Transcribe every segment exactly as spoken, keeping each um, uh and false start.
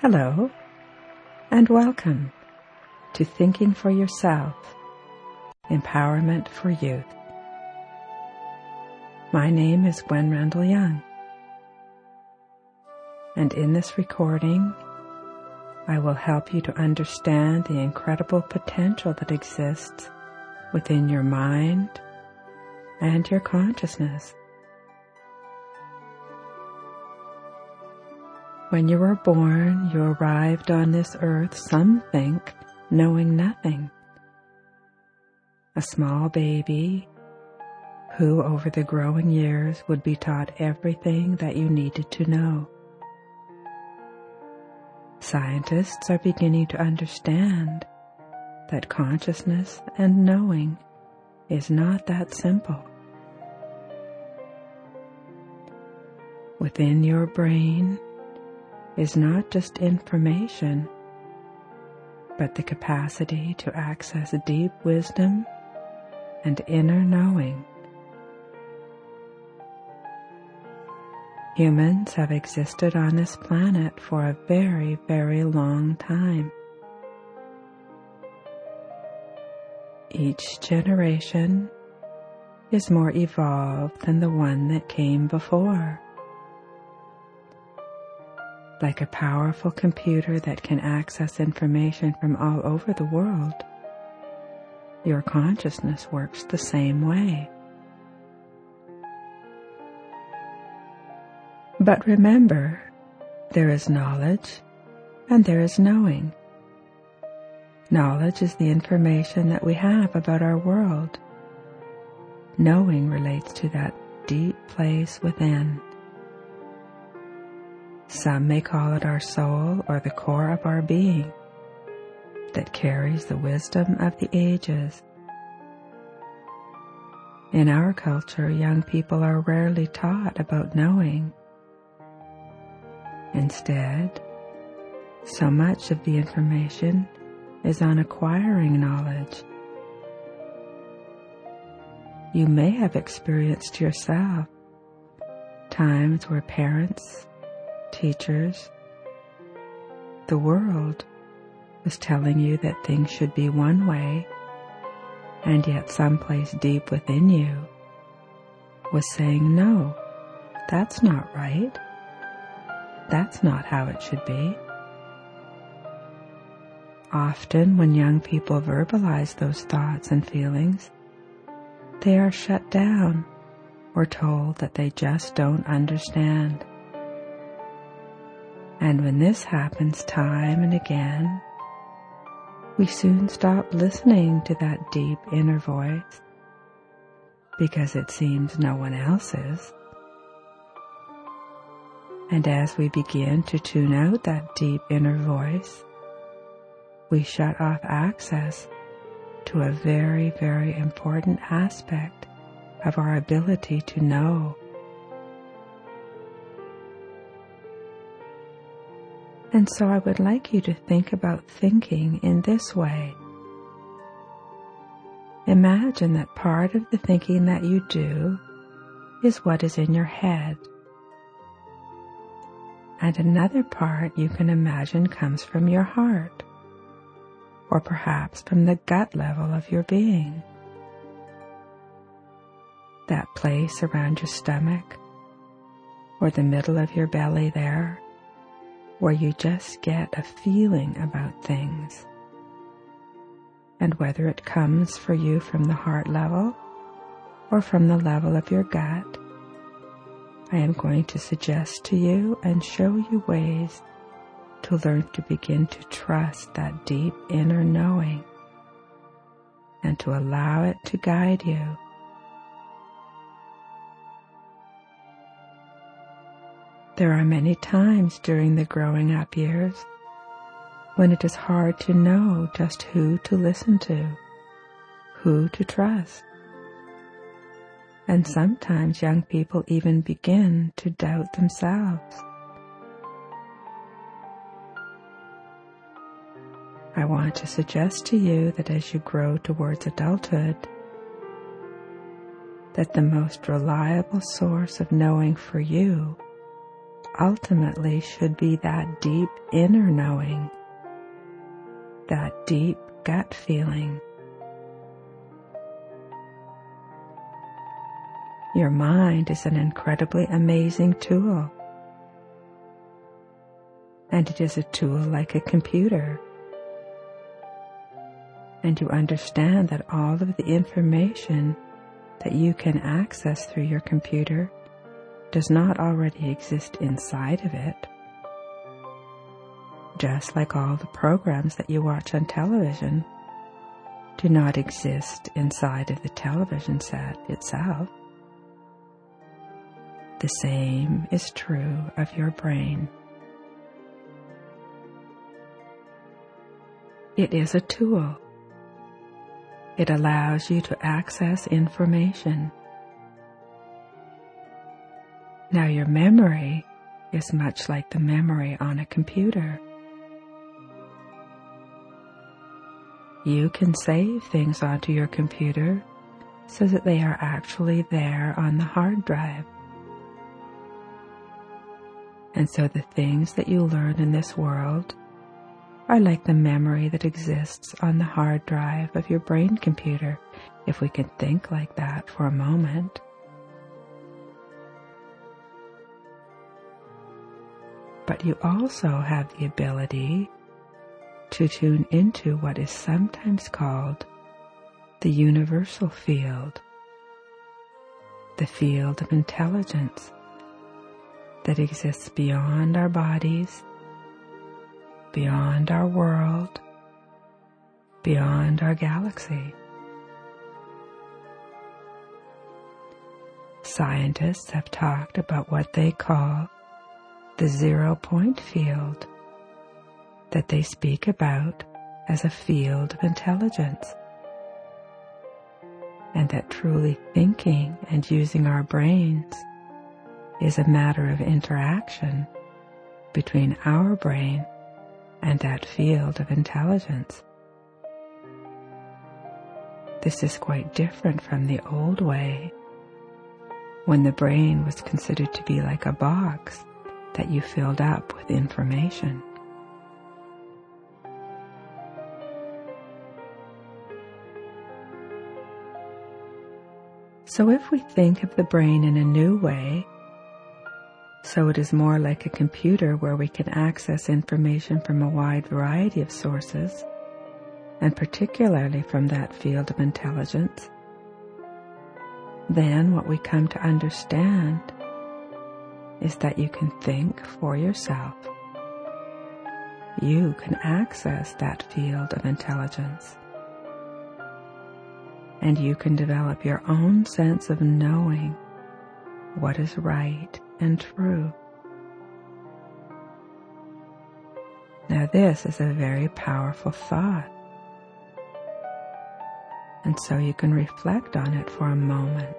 Hello, and welcome to Thinking for Yourself, Empowerment for Youth. My name is Gwen Randall Young, and in this recording, I will help you to understand the incredible potential that exists within your mind and your consciousness. When you were born, you arrived on this earth, some think, knowing nothing. A small baby who, over the growing years, would be taught everything that you needed to know. Scientists are beginning to understand that consciousness and knowing is not that simple. Within your brain is not just information, but the capacity to access deep wisdom and inner knowing. Humans have existed on this planet for a very, very long time. Each generation is more evolved than the one that came before. Like a powerful computer that can access information from all over the world, your consciousness works the same way. But remember, there is knowledge and there is knowing. Knowledge is the information that we have about our world. Knowing relates to that deep place within. Some may call it our soul or the core of our being that carries the wisdom of the ages. In our culture, young people are rarely taught about knowing. Instead, so much of the information is on acquiring knowledge. You may have experienced yourself times where parents, teachers, the world was telling you that things should be one way, and yet someplace deep within you was saying, no, that's not right. That's not how it should be. Often when young people verbalize those thoughts and feelings, they are shut down or told that they just don't understand. And when this happens time and again, we soon stop listening to that deep inner voice because it seems no one else is. And as we begin to tune out that deep inner voice, we shut off access to a very, very important aspect of our ability to know. And so I would like you to think about thinking in this way. Imagine that part of the thinking that you do is what is in your head. And another part you can imagine comes from your heart, or perhaps from the gut level of your being. That place around your stomach, or the middle of your belly there, where you just get a feeling about things. And whether it comes for you from the heart level or from the level of your gut, I am going to suggest to you and show you ways to learn to begin to trust that deep inner knowing and to allow it to guide you. There are many times during the growing up years when it is hard to know just who to listen to, who to trust. And sometimes young people even begin to doubt themselves. I want to suggest to you that as you grow towards adulthood, that the most reliable source of knowing for you ultimately should be that deep inner knowing, that deep gut feeling. Your mind is an incredibly amazing tool, and it is a tool like a computer. And you understand that all of the information that you can access through your computer does not already exist inside of it. Just like all the programs that you watch on television do not exist inside of the television set itself. The same is true of your brain. It is a tool. It allows you to access information. Now, your memory is much like the memory on a computer. You can save things onto your computer so that they are actually there on the hard drive. And so the things that you learn in this world are like the memory that exists on the hard drive of your brain computer, if we can think like that for a moment. But you also have the ability to tune into what is sometimes called the universal field, the field of intelligence that exists beyond our bodies, beyond our world, beyond our galaxy. Scientists have talked about what they call the zero-point field, that they speak about as a field of intelligence, and that truly thinking and using our brains is a matter of interaction between our brain and that field of intelligence. This is quite different from the old way, when the brain was considered to be like a box that you filled up with information. So if we think of the brain in a new way, so it is more like a computer where we can access information from a wide variety of sources, and particularly from that field of intelligence, then what we come to understand is that you can think for yourself. You can access that field of intelligence, and you can develop your own sense of knowing what is right and true. Now, this is a very powerful thought, and so you can reflect on it for a moment.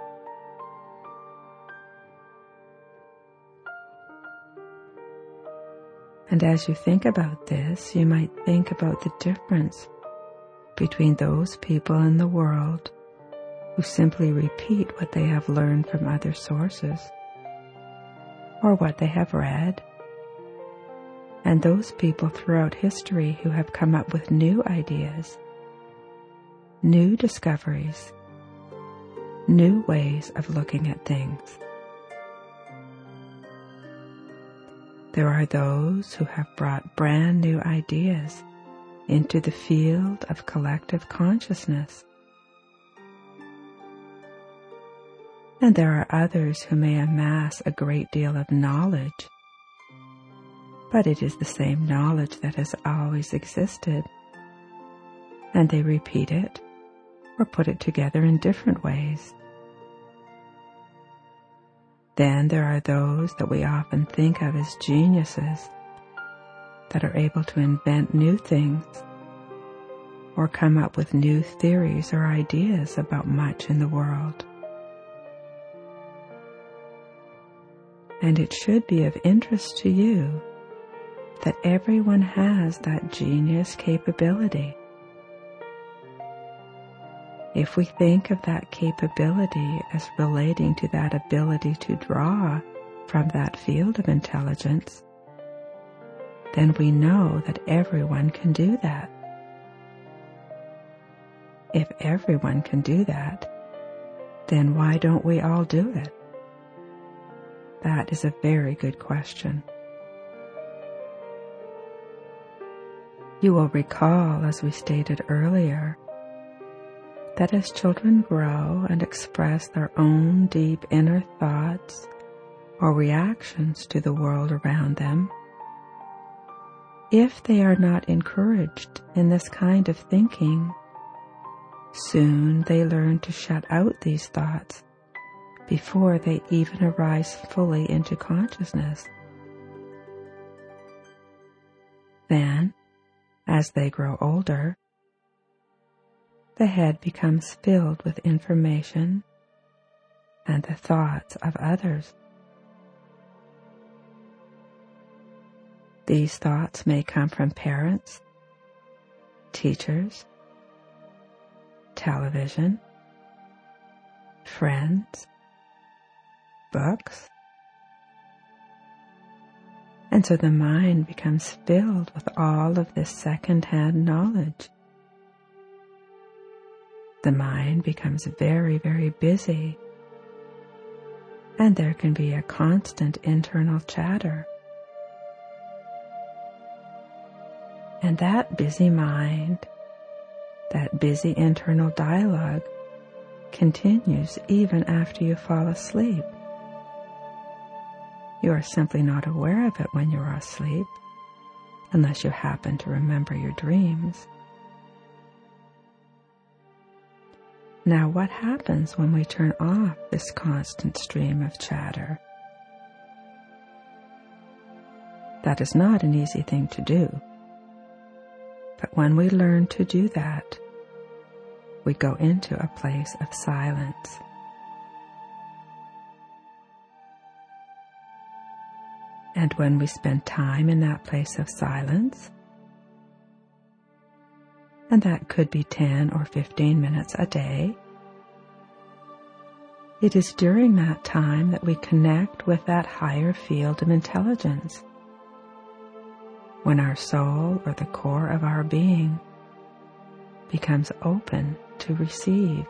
And as you think about this, you might think about the difference between those people in the world who simply repeat what they have learned from other sources or what they have read, and those people throughout history who have come up with new ideas, new discoveries, new ways of looking at things. There are those who have brought brand new ideas into the field of collective consciousness. And there are others who may amass a great deal of knowledge, but it is the same knowledge that has always existed, and they repeat it or put it together in different ways. Then there are those that we often think of as geniuses that are able to invent new things or come up with new theories or ideas about much in the world. And it should be of interest to you that everyone has that genius capability. If we think of that capability as relating to that ability to draw from that field of intelligence, then we know that everyone can do that. If everyone can do that, then why don't we all do it? That is a very good question. You will recall, as we stated earlier, that as children grow and express their own deep inner thoughts or reactions to the world around them, if they are not encouraged in this kind of thinking, soon they learn to shut out these thoughts before they even arise fully into consciousness. Then, as they grow older, the head becomes filled with information and the thoughts of others. These thoughts may come from parents, teachers, television, friends, books. And so the mind becomes filled with all of this second-hand knowledge. The mind becomes very, very busy, and there can be a constant internal chatter. And that busy mind, that busy internal dialogue, continues even after you fall asleep. You are simply not aware of it when you are asleep, unless you happen to remember your dreams. Now, what happens when we turn off this constant stream of chatter? That is not an easy thing to do. But when we learn to do that, we go into a place of silence. And when we spend time in that place of silence, and that could be ten or fifteen minutes a day, it is during that time that we connect with that higher field of intelligence, when our soul or the core of our being becomes open to receive.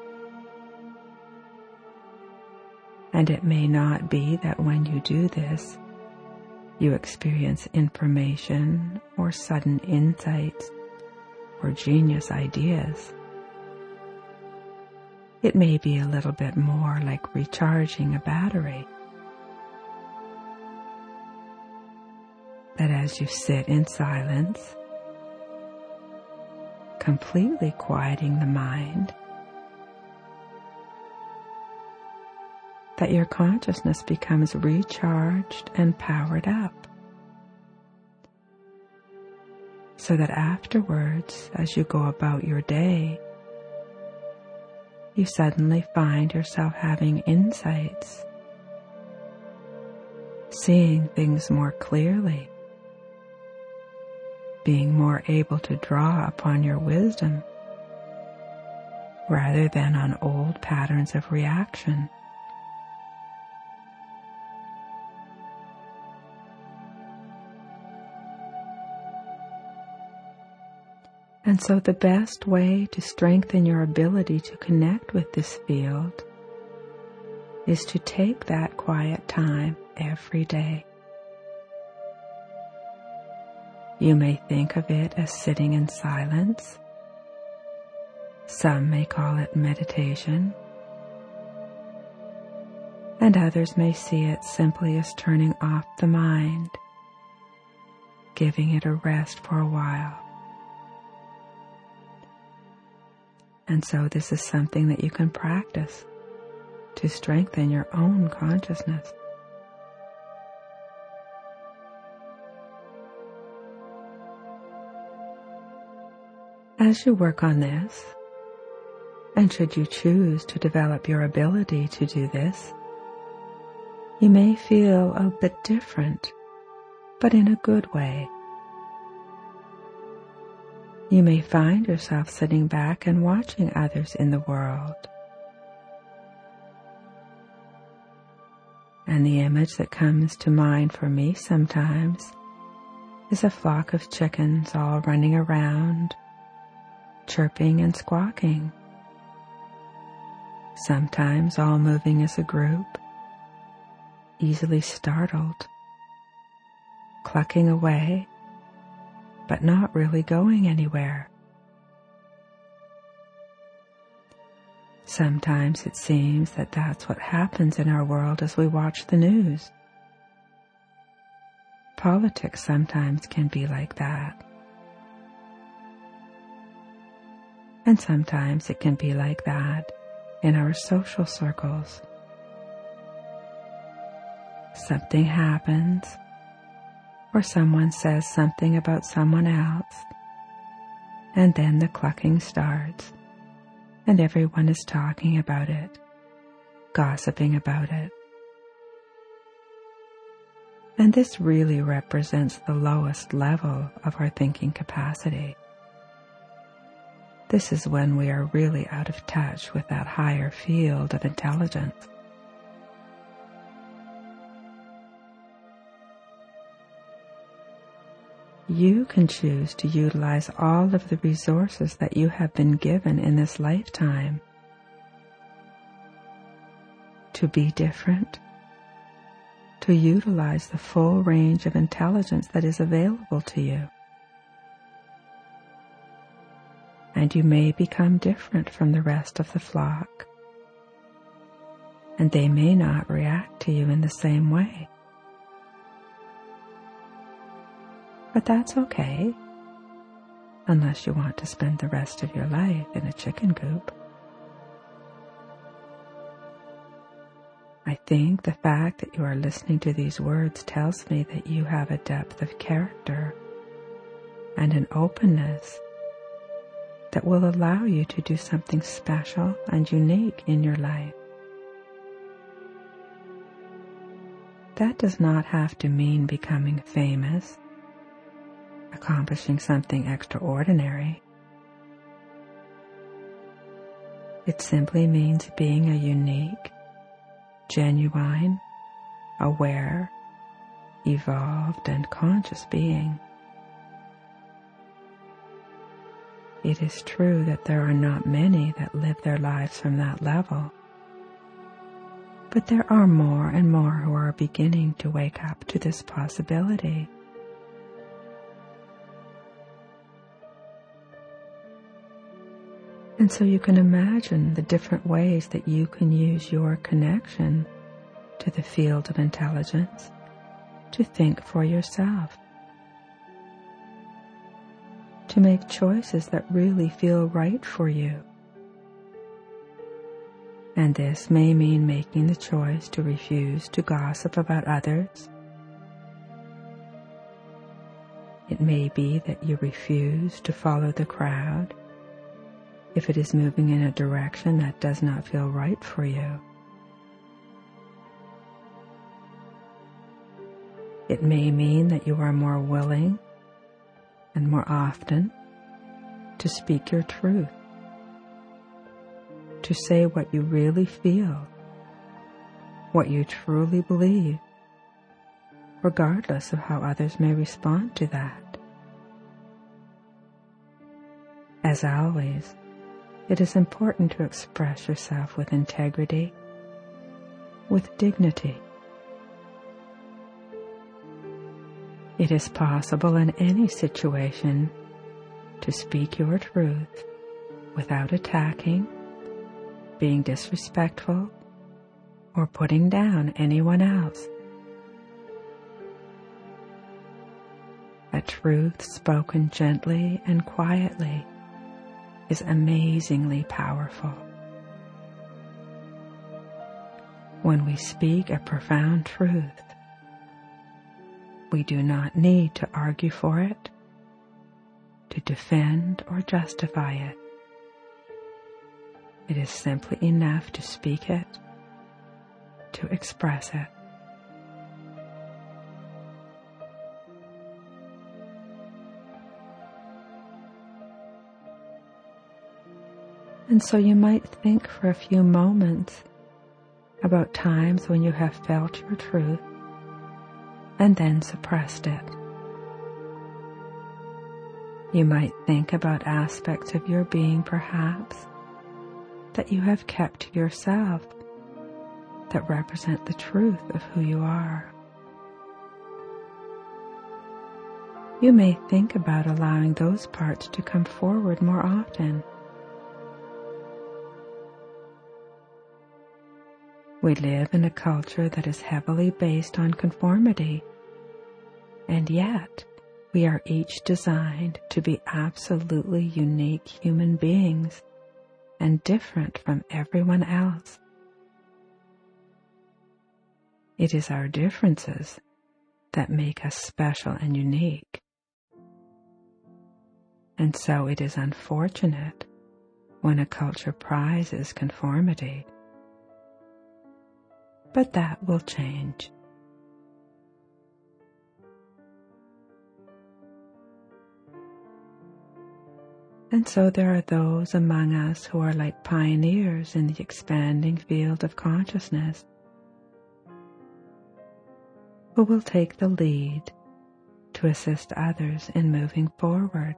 And it may not be that when you do this, you experience information or sudden insights or genius ideas. It may be a little bit more like recharging a battery. That as you sit in silence, completely quieting the mind, that your consciousness becomes recharged and powered up, so that afterwards, as you go about your day, you suddenly find yourself having insights, seeing things more clearly, being more able to draw upon your wisdom rather than on old patterns of reaction. And so the best way to strengthen your ability to connect with this field is to take that quiet time every day. You may think of it as sitting in silence. Some may call it meditation, and others may see it simply as turning off the mind, giving it a rest for a while. And so this is something that you can practice to strengthen your own consciousness. As you work on this, and should you choose to develop your ability to do this, you may feel a bit different, but in a good way. You may find yourself sitting back and watching others in the world. And the image that comes to mind for me sometimes is a flock of chickens all running around, chirping and squawking. Sometimes all moving as a group, easily startled, clucking away, but not really going anywhere. Sometimes it seems that that's what happens in our world as we watch the news. Politics sometimes can be like that. And sometimes it can be like that in our social circles. Something happens, or someone says something about someone else, and then the clucking starts, and everyone is talking about it, gossiping about it. And this really represents the lowest level of our thinking capacity. This is when we are really out of touch with that higher field of intelligence. You can choose to utilize all of the resources that you have been given in this lifetime to be different, to utilize the full range of intelligence that is available to you. And you may become different from the rest of the flock, and they may not react to you in the same way. But that's okay, unless you want to spend the rest of your life in a chicken coop. I think the fact that you are listening to these words tells me that you have a depth of character and an openness that will allow you to do something special and unique in your life. That does not have to mean becoming famous, accomplishing something extraordinary. It simply means being a unique, genuine, aware, evolved, and conscious being. It is true that there are not many that live their lives from that level, but there are more and more who are beginning to wake up to this possibility. And so you can imagine the different ways that you can use your connection to the field of intelligence to think for yourself, to make choices that really feel right for you. And this may mean making the choice to refuse to gossip about others. It may be that you refuse to follow the crowd if it is moving in a direction that does not feel right for you. It may mean that you are more willing and more often to speak your truth, to say what you really feel, what you truly believe, regardless of how others may respond to that. As always, it is important to express yourself with integrity, with dignity. It is possible in any situation to speak your truth without attacking, being disrespectful, or putting down anyone else. A truth spoken gently and quietly is amazingly powerful. When we speak a profound truth, we do not need to argue for it, to defend or justify it. It is simply enough to speak it, to express it. And so you might think for a few moments about times when you have felt your truth and then suppressed it. You might think about aspects of your being, perhaps, that you have kept to yourself that represent the truth of who you are. You may think about allowing those parts to come forward more often. We live in a culture that is heavily based on conformity, and yet we are each designed to be absolutely unique human beings and different from everyone else. It is our differences that make us special and unique. And so it is unfortunate when a culture prizes conformity. But that will change. And so there are those among us who are like pioneers in the expanding field of consciousness, who will take the lead to assist others in moving forward.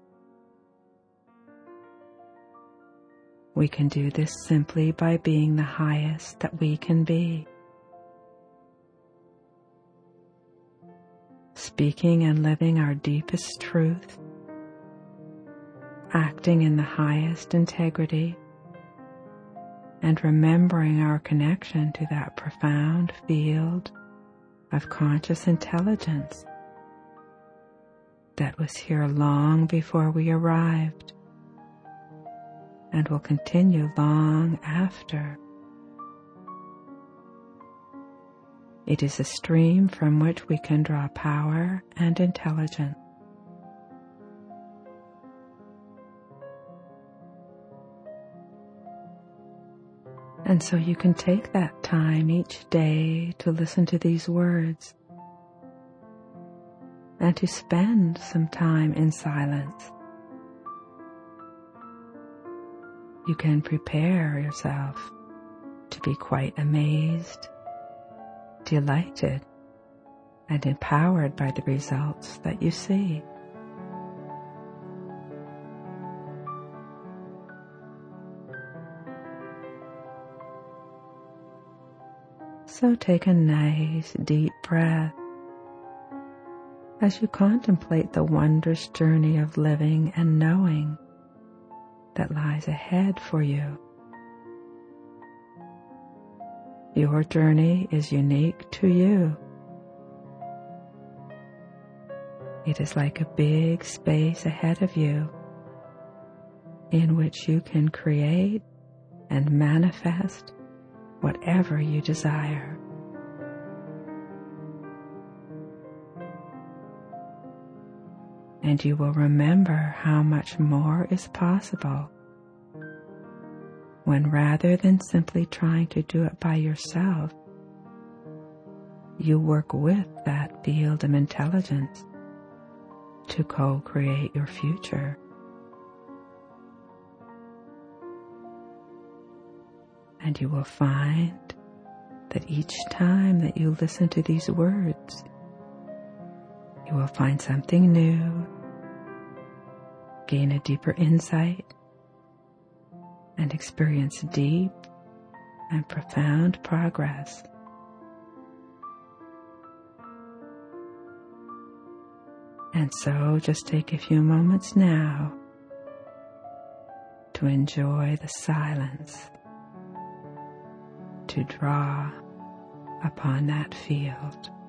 We can do this simply by being the highest that we can be. Speaking and living our deepest truth, acting in the highest integrity, and remembering our connection to that profound field of conscious intelligence that was here long before we arrived and will continue long after. It is a stream from which we can draw power and intelligence. And so you can take that time each day to listen to these words and to spend some time in silence. You can prepare yourself to be quite amazed, delighted, and empowered by the results that you see. So take a nice deep breath as you contemplate the wondrous journey of living and knowing that lies ahead for you. Your journey is unique to you. It is like a big space ahead of you in which you can create and manifest whatever you desire. And you will remember how much more is possible when, rather than simply trying to do it by yourself, you work with that field of intelligence to co-create your future. And you will find that each time that you listen to these words, you will find something new, gain a deeper insight, and experience deep and profound progress. And so just take a few moments now to enjoy the silence, to draw upon that field.